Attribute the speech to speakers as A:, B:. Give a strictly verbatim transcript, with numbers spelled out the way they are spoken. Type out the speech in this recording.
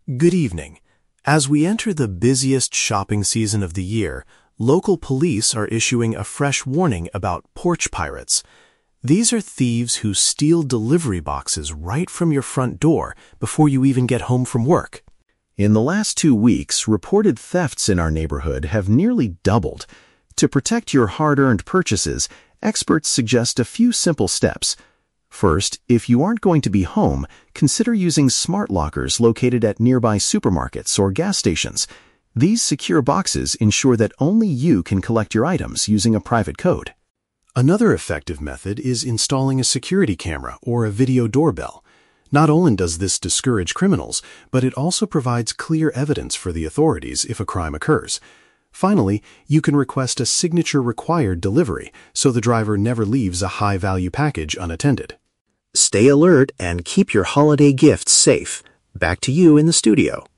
A: Good evening. As we enter the busiest shopping season of the year, local police are issuing a fresh warning about porch pirates. These are thieves who steal delivery boxes right from your front door before you even get home from work.
B: In the last two weeks, reported thefts in our neighborhood have nearly doubled. To protect your hard-earned purchases, experts suggest a few simple steps. First, if you aren't going to be home, consider using smart lockers located at nearby supermarkets or gas stations. These secure boxes ensure that only you can collect your items using a private code.
A: Another effective method is installing a security camera or a video doorbell. Not only does this discourage criminals, but it also provides clear evidence for the authorities if a crime occurs. Finally, you can request a signature-required delivery so the driver never leaves a high-value package unattended.
C: Stay alert and keep your holiday gifts safe. Back to you in the studio.